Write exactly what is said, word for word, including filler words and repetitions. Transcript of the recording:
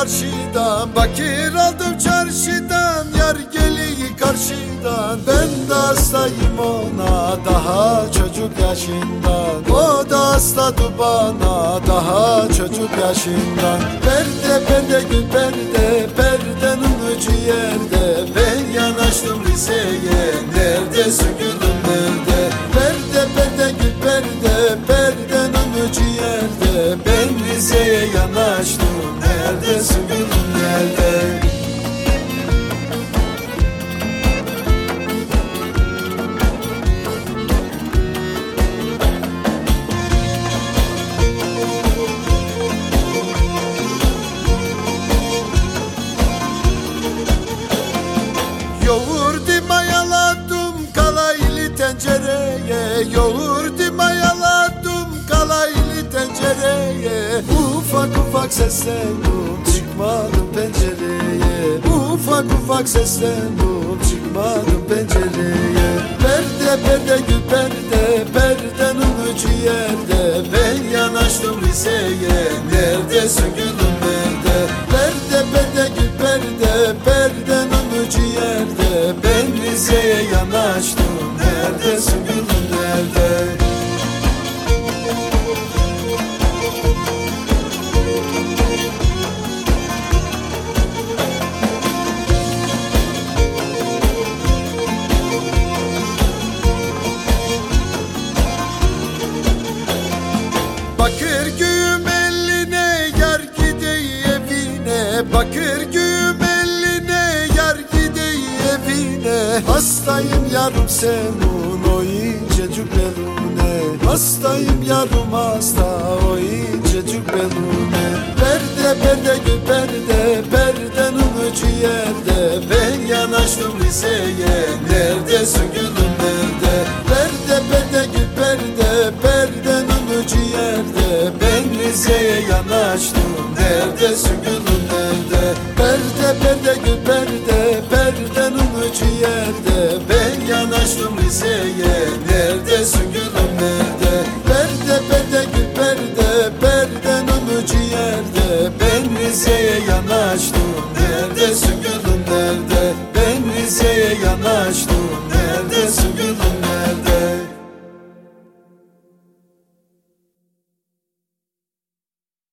karşıdan, bakır aldım çarşıdan, yar geliyor karşıdan. Ben de hastayım ona daha çocuk yaşından, o da hastadı bana daha çocuk yaşından. Perde perde gül perde, perdenin ucu yerde, ben yanaştım Rize'ye, neredesin gülüm nerede? Perde perde gül perde, perdenin ucu yerde, ben Rize'ye yanaştım, neredesin gülüm nerede? Yoğurdu mayaladım kalaylı tencereye, yoğurdu mayaladım kalaylı tencereye. Ufak ufak seslendim çıkmadım pencereye, ufak ufak seslendim çıkmadım pencereye. Perde perde gül perde, perdenin ucu yerde, ben yanaştım Rize'ye, neredesin gülüm nerede? Perde perde gül perde, perdenin ucu yerde, ben Rize'ye yanaştım, neredesin gülüm nerede? Bakır güğüm eline, yar gideyi evine, bakır güğüm eline, yar gideyi evine. Hastayım yarım senin o incecik belune, hastayım yarım hasta o incecik belune. Perde perde gül perde, perdenin ucu yerde, ben yanaştım Rize'ye, neredesin gülüm nerede?